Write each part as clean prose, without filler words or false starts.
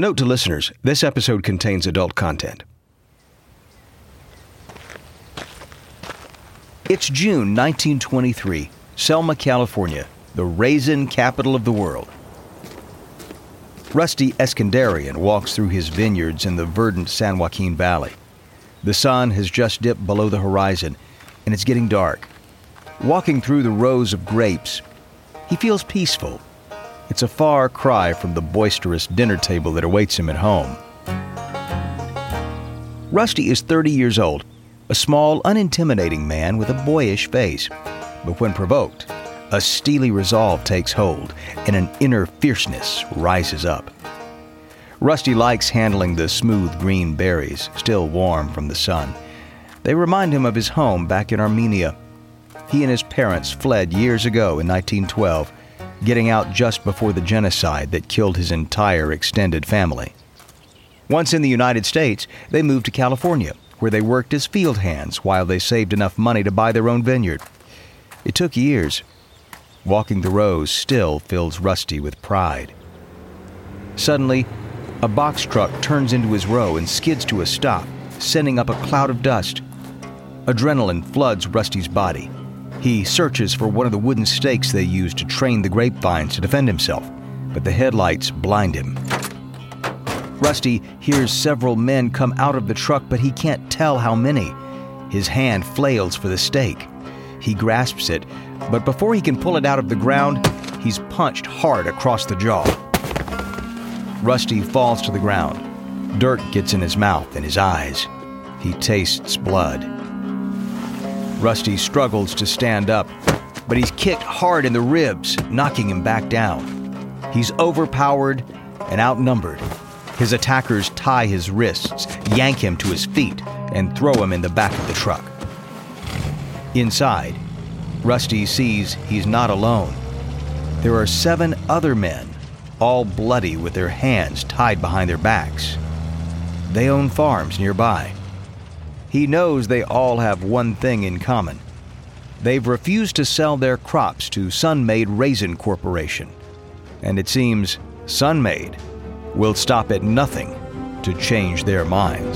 note to listeners, this episode contains adult content. It's June 1923, Selma, California, the raisin capital of the world. Rusty Eskandarian walks through his vineyards in the verdant San Joaquin Valley. The sun has just dipped below the horizon, and it's getting dark. Walking through the rows of grapes, he feels peaceful. It's a far cry from the boisterous dinner table that awaits him at home. Rusty is 30 years old, a small, unintimidating man with a boyish face. But when provoked, a steely resolve takes hold, and an inner fierceness rises up. Rusty likes handling the smooth green berries, still warm from the sun. They remind him of his home back in Armenia. He and his parents fled years ago in 1912, getting out just before the genocide that killed his entire extended family. Once in the United States, they moved to California, where they worked as field hands while they saved enough money to buy their own vineyard. It took years. Walking the rows still fills Rusty with pride. Suddenly, a box truck turns into his row and skids to a stop, sending up a cloud of dust. Adrenaline floods Rusty's body. He searches for one of the wooden stakes they use to train the grapevines to defend himself, but the headlights blind him. Rusty hears several men come out of the truck, but he can't tell how many. His hand flails for the stake. He grasps it, but before he can pull it out of the ground, he's punched hard across the jaw. Rusty falls to the ground. Dirt gets in his mouth and his eyes. He tastes blood. Rusty struggles to stand up, but he's kicked hard in the ribs, knocking him back down. He's overpowered and outnumbered. His attackers tie his wrists, yank him to his feet, and throw him in the back of the truck. Inside, Rusty sees he's not alone. There are 7 other men, all bloody with their hands tied behind their backs. They own farms nearby. He knows they all have one thing in common. They've refused to sell their crops to Sun-Maid Raisin Corporation. And it seems Sun-Maid will stop at nothing to change their minds.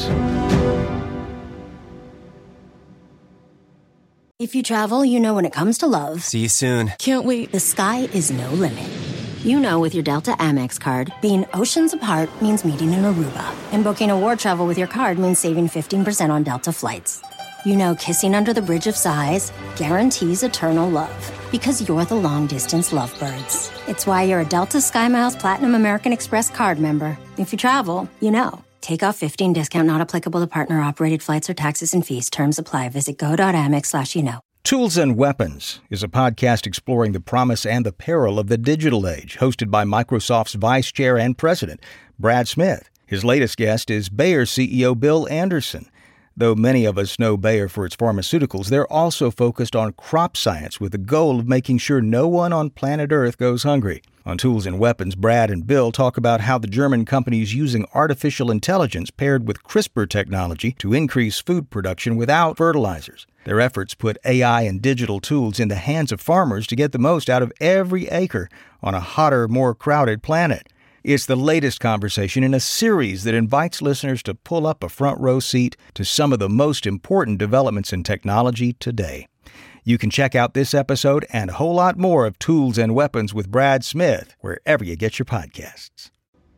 If you travel, you know when it comes to love. See you soon. Can't wait. The sky is no limit. You know with your Delta Amex card, being oceans apart means meeting in Aruba. And booking a war travel with your card means saving 15% on Delta flights. You know kissing under the bridge of sighs guarantees eternal love. Because you're the long-distance lovebirds. It's why you're a Delta SkyMiles Platinum American Express card member. If you travel, you know. Take off 15 discount not applicable to partner-operated flights or taxes and fees. Terms apply. Visit go.amex/you-know. Tools and Weapons is a podcast exploring the promise and the peril of the digital age, hosted by Microsoft's Vice Chair and President, Brad Smith. His latest guest is Bayer CEO Bill Anderson. Though many of us know Bayer for its pharmaceuticals, they're also focused on crop science with the goal of making sure no one on planet Earth goes hungry. On Tools and Weapons, Brad and Bill talk about how the German company is using artificial intelligence paired with CRISPR technology to increase food production without fertilizers. Their efforts put AI and digital tools in the hands of farmers to get the most out of every acre on a hotter, more crowded planet. It's the latest conversation in a series that invites listeners to pull up a front row seat to some of the most important developments in technology today. You can check out this episode and a whole lot more of Tools and Weapons with Brad Smith wherever you get your podcasts.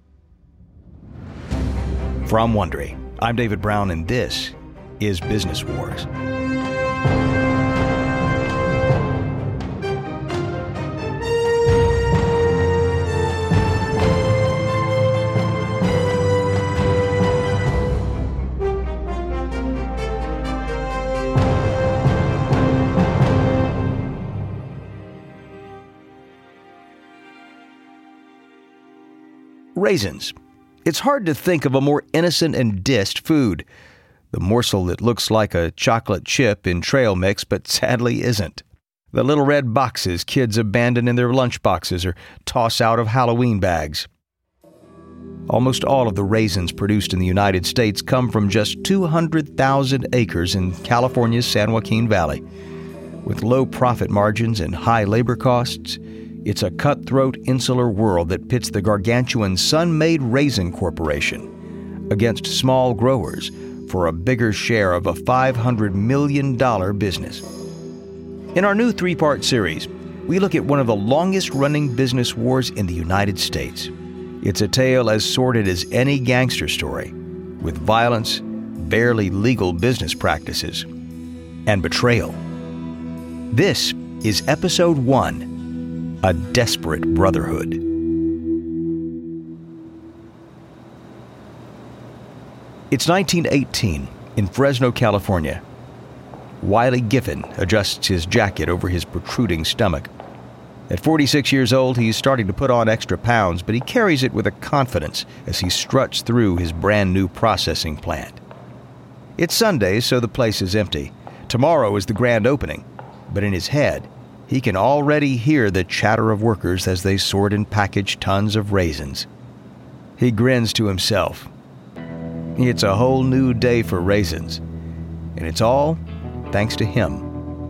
From Wondery, I'm David Brown, and this is Business Wars. Raisins. It's hard to think of a more innocent and dished food. The morsel that looks like a chocolate chip in trail mix, but sadly isn't. The little red boxes kids abandon in their lunch boxes or toss out of Halloween bags. Almost all of the raisins produced in the United States come from just 200,000 acres in California's San Joaquin Valley. With low profit margins and high labor costs, It's a cutthroat insular world that pits the gargantuan Sun-Maid Raisin Corporation against small growers for a bigger share of a $500 million business. In our new 3-part series, we look at one of the longest-running business wars in the United States. It's a tale as sordid as any gangster story, with violence, barely legal business practices, and betrayal. This is Episode 1, A Desperate Brotherhood. It's 1918 in Fresno, California. Wiley Giffen adjusts his jacket over his protruding stomach. At 46 years old, he's starting to put on extra pounds, but he carries it with a confidence as he struts through his brand new processing plant. It's Sunday, so the place is empty. Tomorrow is the grand opening, but in his head, he can already hear the chatter of workers as they sort and package tons of raisins. He grins to himself. It's a whole new day for raisins, and it's all thanks to him.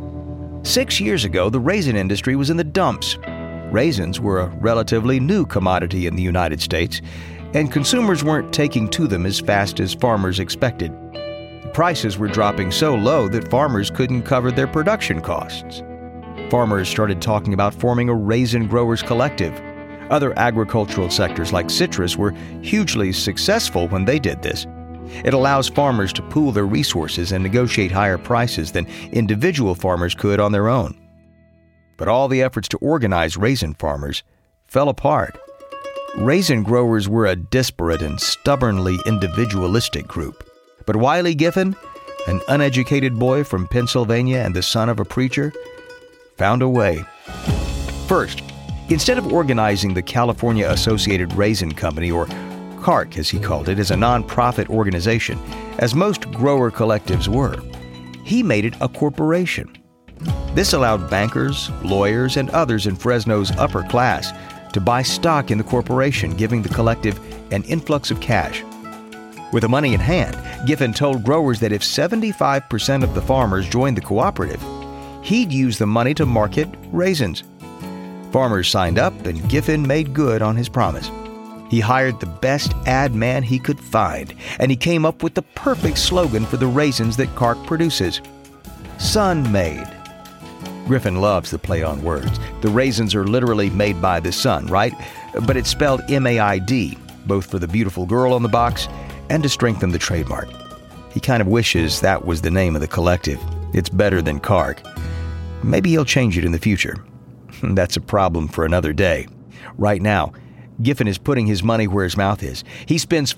6 years ago, the raisin industry was in the dumps. Raisins were a relatively new commodity in the United States, and consumers weren't taking to them as fast as farmers expected. Prices were dropping so low that farmers couldn't cover their production costs. Farmers started talking about forming a raisin growers collective. Other agricultural sectors like citrus were hugely successful when they did this. It allows farmers to pool their resources and negotiate higher prices than individual farmers could on their own. But all the efforts to organize raisin farmers fell apart. Raisin growers were a disparate and stubbornly individualistic group. But Wiley Giffen, an uneducated boy from Pennsylvania and the son of a preacher, found a way. First, instead of organizing the California Associated Raisin Company, or CARC as he called it, as a non-profit organization, as most grower collectives were, he made it a corporation. This allowed bankers, lawyers, and others in Fresno's upper class to buy stock in the corporation, giving the collective an influx of cash. With the money in hand, Giffen told growers that if 75% of the farmers joined the cooperative, he'd use the money to market raisins. Farmers signed up, and Giffen made good on his promise. He hired the best ad man he could find, and he came up with the perfect slogan for the raisins that CARC produces: Sun-Maid. Giffen loves the play on words. The raisins are literally made by the sun, right? But it's spelled M-A-I-D, both for the beautiful girl on the box and to strengthen the trademark. He kind of wishes that was the name of the collective. It's better than CARC. Maybe he'll change it in the future. That's a problem for another day. Right now, Giffen is putting his money where his mouth is. He spends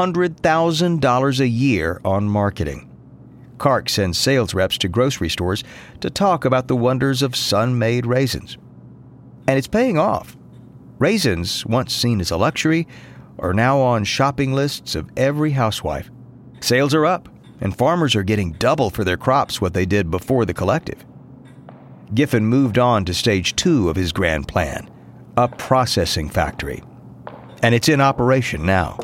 $400,000 a year on marketing. CARC sends sales reps to grocery stores to talk about the wonders of Sun-Maid raisins. And it's paying off. Raisins, once seen as a luxury, are now on shopping lists of every housewife. Sales are up, and farmers are getting double for their crops what they did before the collective. Giffen moved on to stage 2 of his grand plan, a processing factory. And it's in operation now.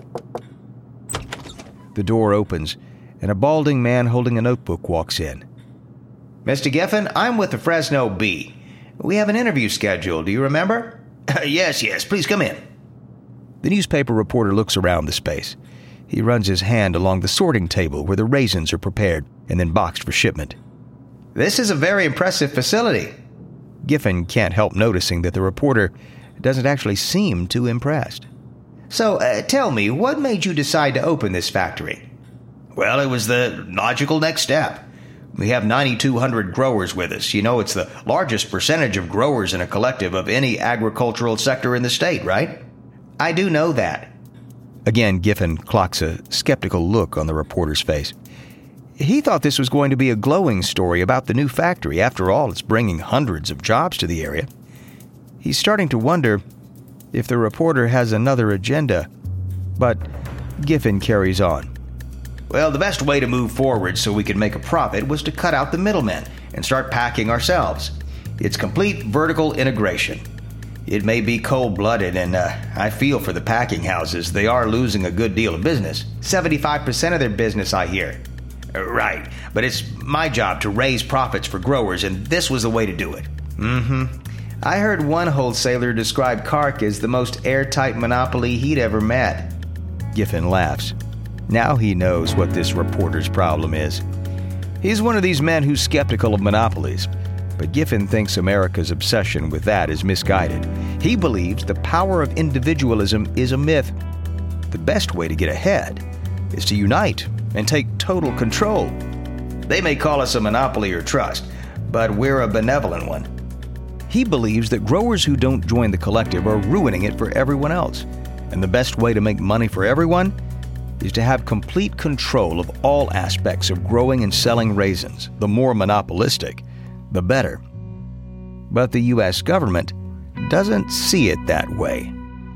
The door opens, and a balding man holding a notebook walks in. Mr. Giffen, I'm with the Fresno Bee. We have an interview scheduled, do you remember? Yes, please come in. The newspaper reporter looks around the space. He runs his hand along the sorting table where the raisins are prepared and then boxed for shipment. This is a very impressive facility. Giffen can't help noticing that the reporter doesn't actually seem too impressed. So, tell me, what made you decide to open this factory? Well, it was the logical next step. We have 9,200 growers with us. You know, it's the largest percentage of growers in a collective of any agricultural sector in the state, right? I do know that. Again, Giffen clocks a skeptical look on the reporter's face. He thought this was going to be a glowing story about the new factory. After all, it's bringing hundreds of jobs to the area. He's starting to wonder if the reporter has another agenda. But Giffen carries on. Well, the best way to move forward so we could make a profit was to cut out the middlemen and start packing ourselves. It's complete vertical integration. It may be cold-blooded, and I feel for the packing houses. They are losing a good deal of business. 75% of their business, I hear. Right, but it's my job to raise profits for growers, and this was the way to do it. I heard one wholesaler describe Kark as the most airtight monopoly he'd ever met. Giffen laughs. Now he knows what this reporter's problem is. He's one of these men who's skeptical of monopolies, but Giffen thinks America's obsession with that is misguided. He believes the power of individualism is a myth. The best way to get ahead is to unite and take total control. They may call us a monopoly or trust, but we're a benevolent one. He believes that growers who don't join the collective are ruining it for everyone else, and the best way to make money for everyone is to have complete control of all aspects of growing and selling raisins. The more monopolistic, the better. But the U.S. government doesn't see it that way.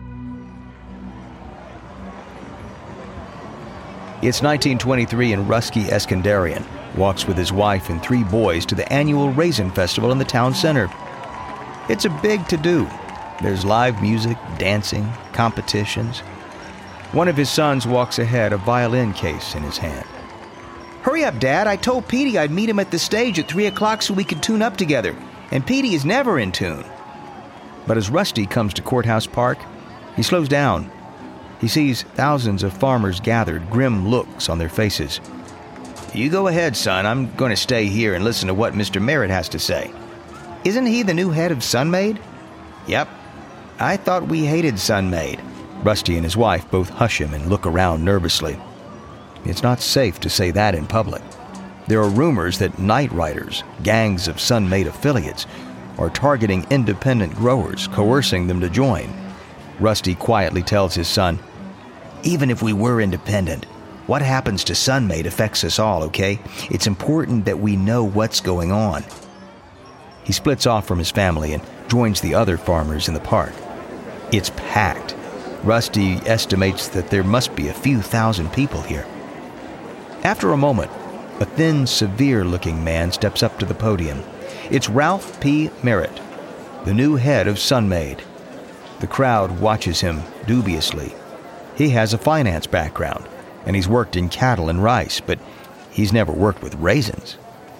It's 1923 and Rusty Eskandarian walks with his wife and 3 boys to the annual Raisin Festival in the town center. It's a big to-do. There's live music, dancing, competitions. One of his sons walks ahead, a violin case in his hand. Hurry up, Dad. I told Petey I'd meet him at the stage at 3 o'clock so we could tune up together. And Petey is never in tune. But as Rusty comes to Courthouse Park, he slows down. He sees thousands of farmers gathered, grim looks on their faces. You go ahead, son. I'm going to stay here and listen to what Mr. Merritt has to say. Isn't he the new head of Sunmaid? Yep. I thought we hated Sunmaid. Rusty and his wife both hush him and look around nervously. It's not safe to say that in public. There are rumors that night riders, gangs of Sunmaid affiliates, are targeting independent growers, coercing them to join. Rusty quietly tells his son, "Even if we were independent, what happens to Sunmaid affects us all, okay? It's important that we know what's going on." He splits off from his family and joins the other farmers in the park. It's packed. Rusty estimates that there must be a few thousand people here. After a moment, a thin, severe-looking man steps up to the podium. It's Ralph P. Merritt, the new head of Sunmaid. The crowd watches him dubiously. He has a finance background, and he's worked in cattle and rice, but he's never worked with raisins.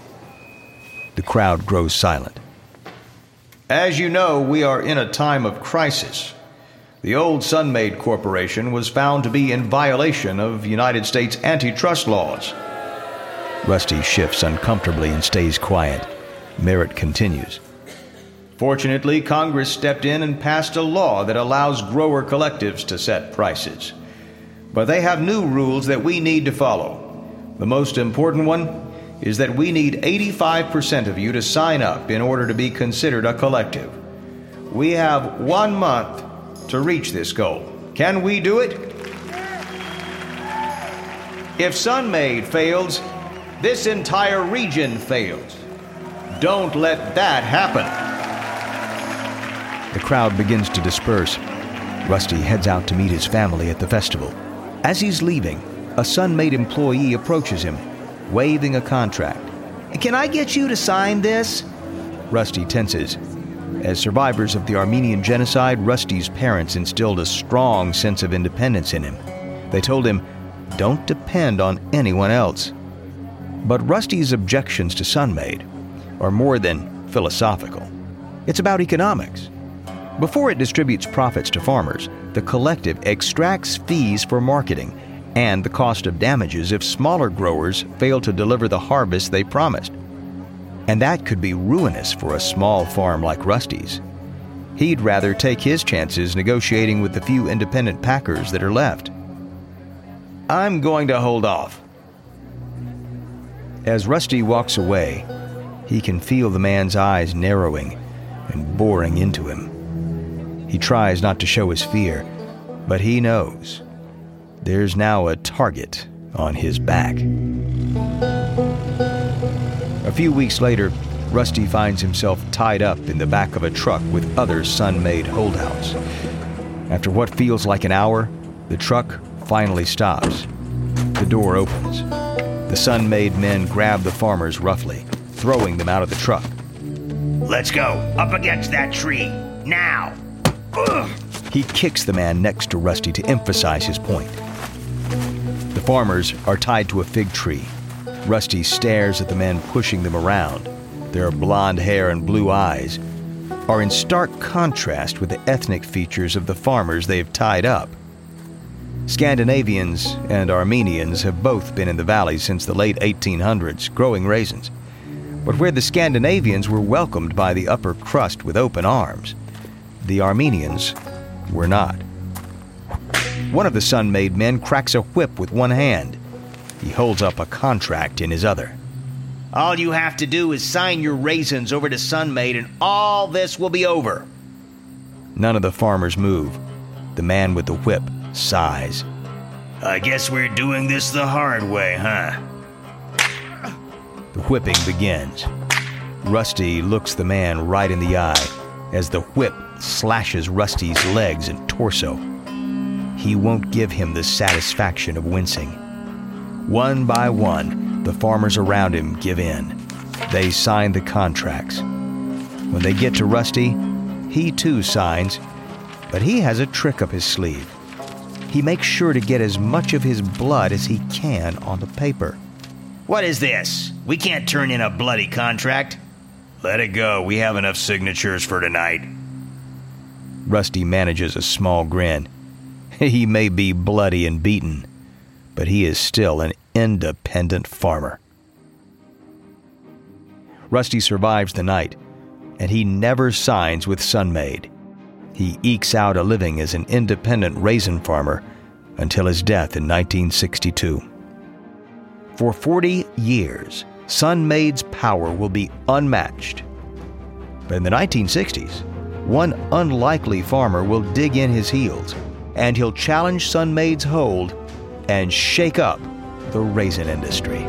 The crowd grows silent. As you know, we are in a time of crisis. The old Sunmaid Corporation was found to be in violation of United States antitrust laws. Rusty shifts uncomfortably and stays quiet. Merritt continues. Fortunately, Congress stepped in and passed a law that allows grower collectives to set prices. But they have new rules that we need to follow. The most important one is that we need 85% of you to sign up in order to be considered a collective. We have 1 month to reach this goal. Can we do it? If Sunmaid fails, this entire region fails. Don't let that happen. The crowd begins to disperse. Rusty heads out to meet his family at the festival. As he's leaving, a Sunmaid employee approaches him, waving a contract. "Can I get you to sign this?" Rusty tenses. As survivors of the Armenian genocide, Rusty's parents instilled a strong sense of independence in him. They told him, don't depend on anyone else. But Rusty's objections to Sunmaid are more than philosophical. It's about economics. Before it distributes profits to farmers, the collective extracts fees for marketing and the cost of damages if smaller growers fail to deliver the harvest they promised. And that could be ruinous for a small farm like Rusty's. He'd rather take his chances negotiating with the few independent packers that are left. I'm going to hold off. As Rusty walks away, he can feel the man's eyes narrowing and boring into him. He tries not to show his fear, but he knows there's now a target on his back. A few weeks later, Rusty finds himself tied up in the back of a truck with other Sunmaid holdouts. After what feels like an hour, the truck finally stops. The door opens. The Sunmaid men grab the farmers roughly, throwing them out of the truck. "Let's go. Up against that tree. Now!" Ugh. He kicks the man next to Rusty to emphasize his point. The farmers are tied to a fig tree. Rusty stares at the men pushing them around. Their blonde hair and blue eyes are in stark contrast with the ethnic features of the farmers they've tied up. Scandinavians and Armenians have both been in the valley since the late 1800s, growing raisins. But where the Scandinavians were welcomed by the upper crust with open arms, the Armenians were not. One of the Sun-Maid men cracks a whip with one hand. He holds up a contract in his other. All you have to do is sign your raisins over to Sun-Maid and all this will be over. None of the farmers move. The man with the whip sighs. I guess we're doing this the hard way, huh? The whipping begins. Rusty looks the man right in the eye as the whip slashes Rusty's legs and torso. He won't give him the satisfaction of wincing. One by one, the farmers around him give in. They sign the contracts. When they get to Rusty, he too signs, but he has a trick up his sleeve. He makes sure to get as much of his blood as he can on the paper. What is this? We can't turn in a bloody contract. Let it go. We have enough signatures for tonight. Rusty manages a small grin. He may be bloody and beaten, but he is still an independent farmer. Rusty survives the night, and he never signs with Sun-Maid. He ekes out a living as an independent raisin farmer until his death in 1962. For 40 years, Sun-Maid's power will be unmatched. But in the 1960s, one unlikely farmer will dig in his heels, and he'll challenge Sun-Maid's hold and shake up the raisin industry.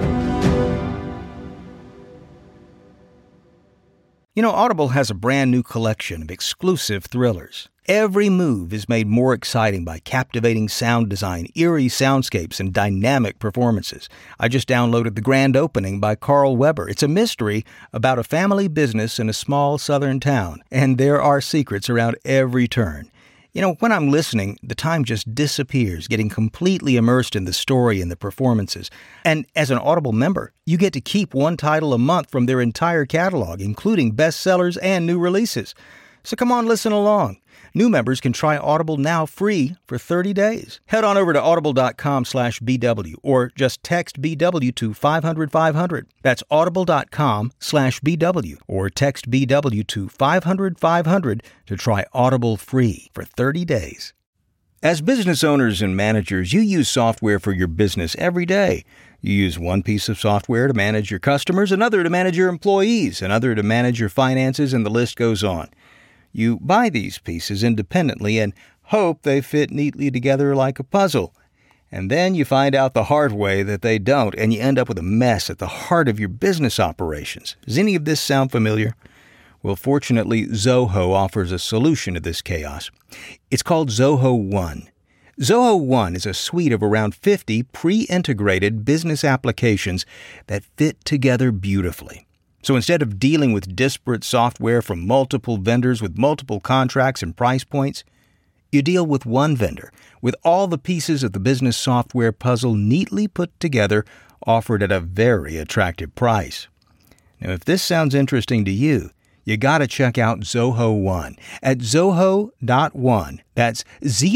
You know, Audible has a brand new collection of exclusive thrillers. Every move is made more exciting by captivating sound design, eerie soundscapes, and dynamic performances. I just downloaded The Grand Opening by Carl Weber. It's a mystery about a family business in a small southern town, and there are secrets around every turn. You know, when I'm listening, the time just disappears, getting completely immersed in the story and the performances. And as an Audible member, you get to keep one title a month from their entire catalog, including bestsellers and new releases. So come on, listen along. New members can try Audible now free for 30 days. Head on over to audible.com/BW or just text BW to 500-500. That's audible.com/BW or text BW to 500-500 to try Audible free for 30 days. As business owners and managers, you use software for your business every day. You use one piece of software to manage your customers, another to manage your employees, another to manage your finances, and the list goes on. You buy these pieces independently and hope they fit neatly together like a puzzle. And then you find out the hard way that they don't, and you end up with a mess at the heart of your business operations. Does any of this sound familiar? Well, fortunately, Zoho offers a solution to this chaos. It's called Zoho One. Zoho One is a suite of around 50 pre-integrated business applications that fit together beautifully. So instead of dealing with disparate software from multiple vendors with multiple contracts and price points, you deal with one vendor with all the pieces of the business software puzzle neatly put together, offered at a very attractive price. Now, if this sounds interesting to you, you got to check out Zoho One at zoho.one. That's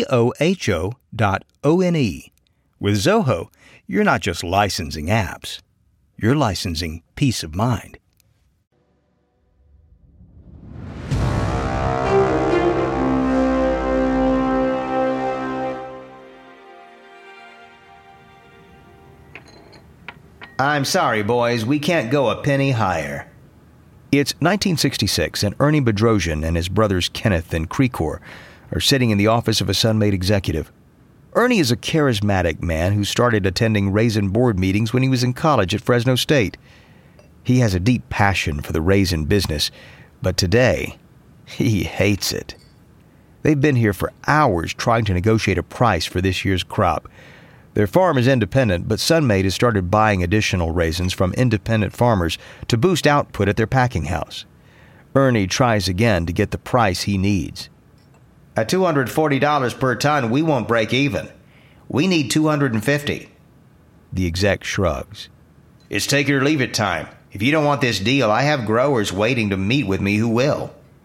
ZOHO.ONE. With Zoho, you're not just licensing apps. You're licensing peace of mind. I'm sorry, boys. We can't go a penny higher. It's 1966, and Ernie Bedrosian and his brothers Kenneth and Krekor are sitting in the office of a Sun-Maid executive. Ernie is a charismatic man who started attending raisin board meetings when he was in college at Fresno State. He has a deep passion for the raisin business, but today, he hates it. They've been here for hours trying to negotiate a price for this year's crop. Their farm is independent, but Sun-Maid has started buying additional raisins from independent farmers to boost output at their packing house. Ernie tries again to get the price he needs. At $240 per ton, we won't break even. We need $250. The exec shrugs. It's take it or leave it time. If you don't want this deal, I have growers waiting to meet with me who will.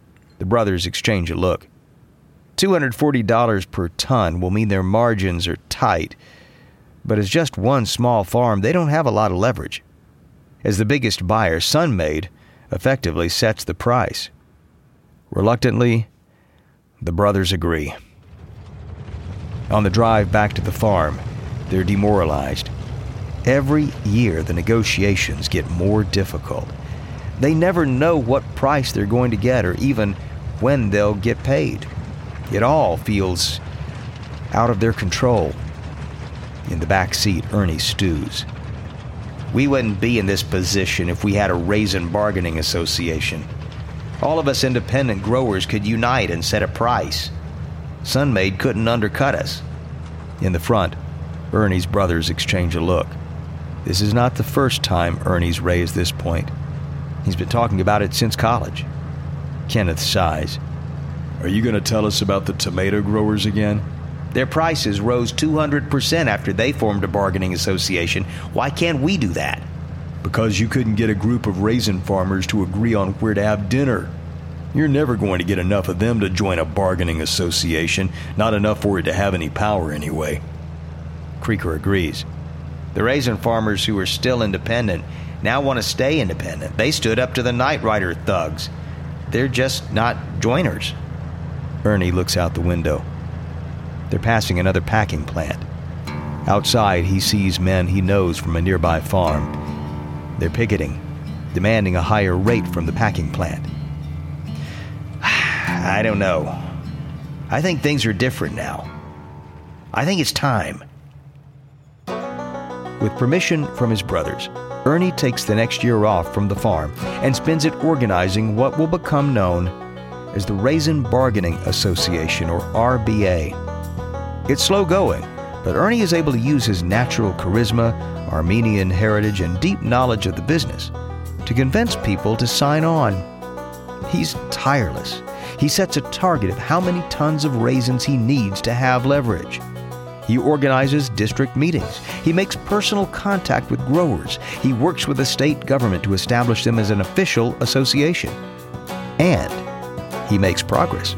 The brothers exchange a look. $240 per ton will mean their margins are tight, but as just one small farm, they don't have a lot of leverage. As the biggest buyer, Sun-Maid effectively sets the price. Reluctantly, the brothers agree. On the drive back to the farm, they're demoralized. Every year, the negotiations get more difficult. They never know what price they're going to get or even when they'll get paid. It all feels out of their control. In the back seat, Ernie stews. We wouldn't be in this position if we had a raisin bargaining association. All of us independent growers could unite and set a price. Sun-Maid couldn't undercut us. In the front, Ernie's brothers exchange a look. This is not the first time Ernie's raised this point. He's been talking about it since college. Kenneth sighs. Are you going to tell us about the tomato growers again? Their prices rose 200% after they formed a bargaining association. Why can't we do that? Because you couldn't get a group of raisin farmers to agree on where to have dinner. You're never going to get enough of them to join a bargaining association, not enough for it to have any power anyway. Creaker agrees. The raisin farmers who are still independent now want to stay independent. They stood up to the Knight Rider thugs. They're just not joiners. Ernie looks out the window. They're passing another packing plant. Outside, he sees men he knows from a nearby farm. They're picketing, demanding a higher rate from the packing plant. I don't know. I think things are different now. I think it's time. With permission from his brothers, Ernie takes the next year off from the farm and spends it organizing what will become known as the Raisin Bargaining Association, or RBA. It's slow going, but Ernie is able to use his natural charisma, Armenian heritage, and deep knowledge of the business to convince people to sign on. He's tireless. He sets a target of how many tons of raisins he needs to have leverage. He organizes district meetings. He makes personal contact with growers. He works with the state government to establish them as an official association. And he makes progress.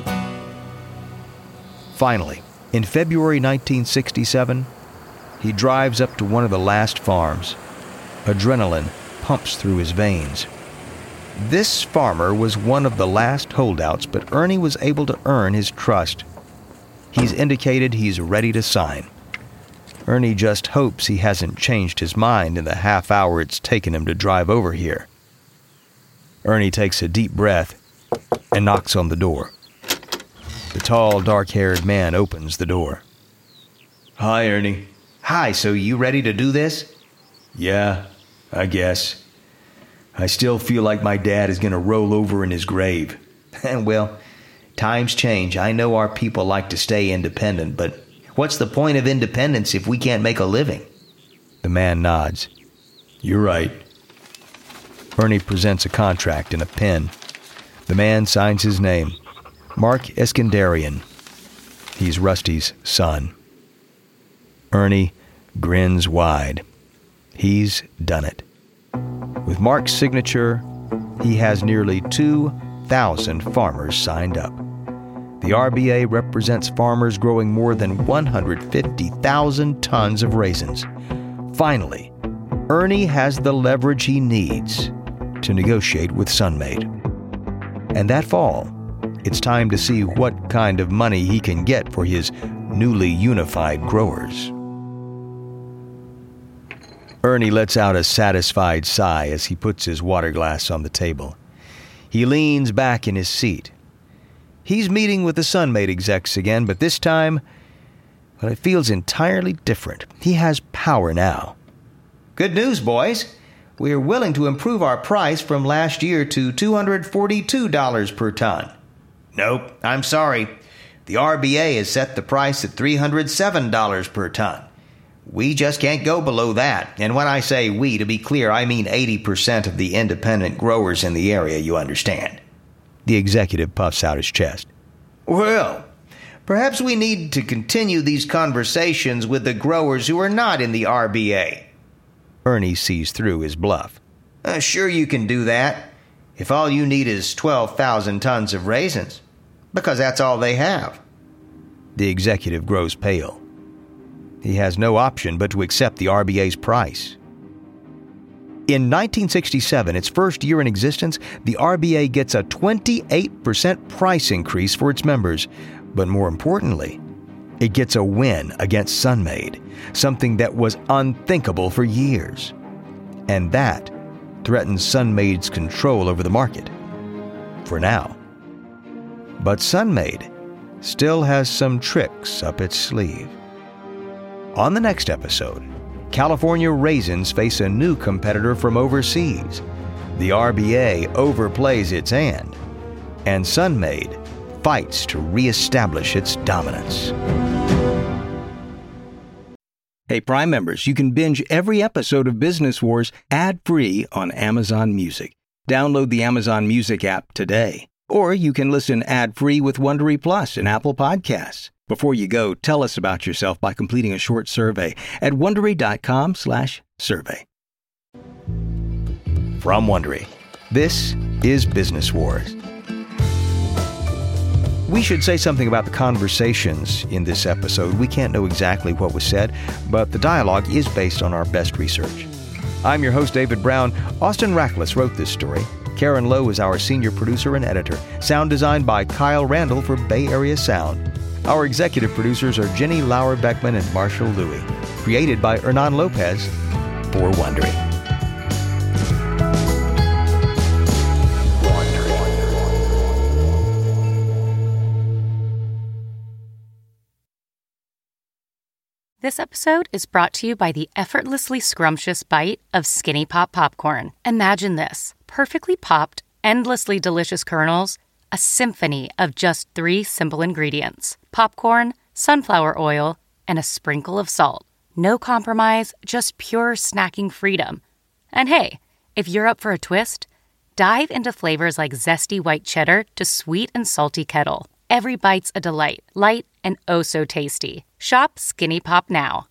Finally, in February 1967, he drives up to one of the last farms. Adrenaline pumps through his veins. This farmer was one of the last holdouts, but Ernie was able to earn his trust. He's indicated he's ready to sign. Ernie just hopes he hasn't changed his mind in the half hour it's taken him to drive over here. Ernie takes a deep breath and knocks on the door. The tall, dark-haired man opens the door. Hi, Ernie. Hi, so you ready to do this? Yeah, I guess. I still feel like my dad is going to roll over in his grave. Well, times change. I know our people like to stay independent, but what's the point of independence if we can't make a living? The man nods. You're right. Ernie presents a contract and a pen. The man signs his name, Mark Eskandarian. He's Rusty's son. Ernie grins wide. He's done it. With Mark's signature, he has nearly 2,000 farmers signed up. The RBA represents farmers growing more than 150,000 tons of raisins. Finally, Ernie has the leverage he needs to negotiate with Sun-Maid. And that fall, it's time to see what kind of money he can get for his newly unified growers. Ernie lets out a satisfied sigh as he puts his water glass on the table. He leans back in his seat. He's meeting with the Sun-Maid execs again, but this time, well, it feels entirely different. He has power now. Good news, boys. We are willing to improve our price from last year to $242 per ton. Nope, I'm sorry. The RBA has set the price at $307 per ton. We just can't go below that. And when I say we, to be clear, I mean 80% of the independent growers in the area, you understand. The executive puffs out his chest. Well, perhaps we need to continue these conversations with the growers who are not in the RBA. Ernie sees through his bluff. Sure you can do that. if all you need is 12,000 tons of raisins? Because that's all they have. The executive grows pale. He has no option but to accept the RBA's price. In 1967, its first year in existence, the RBA gets a 28% price increase for its members. But more importantly, it gets a win against Sun-Maid, something that was unthinkable for years. And that threatens Sun-Maid's control over the market. For now. But Sun-Maid still has some tricks up its sleeve. On the next episode, California raisins face a new competitor from overseas. The RBA overplays its hand, and Sun-Maid fights to reestablish its dominance. Hey, Prime members, you can binge every episode of Business Wars ad-free on Amazon Music. Download the Amazon Music app today. Or you can listen ad-free with Wondery Plus and Apple Podcasts. Before you go, tell us about yourself by completing a short survey at Wondery.com/survey. From Wondery, this is Business Wars. We should say something about the conversations in this episode. We can't know exactly what was said, but the dialogue is based on our best research. I'm your host, David Brown. Austin Rackless wrote this story. Karen Lowe is our senior producer and editor. Sound designed by Kyle Randall for Bay Area Sound. Our executive producers are Jenny Lauer-Beckman and Marshall Louie. Created by Hernan Lopez for Wondery. This episode is brought to you by the effortlessly scrumptious bite of Skinny Pop popcorn. Imagine this: perfectly popped, endlessly delicious kernels, a symphony of just 3 simple ingredients: popcorn, sunflower oil, and a sprinkle of salt. No compromise, just pure snacking freedom. And hey, if you're up for a twist, dive into flavors like zesty white cheddar to sweet and salty kettle. Every bite's a delight, light and oh so tasty. Shop Skinny Pop now.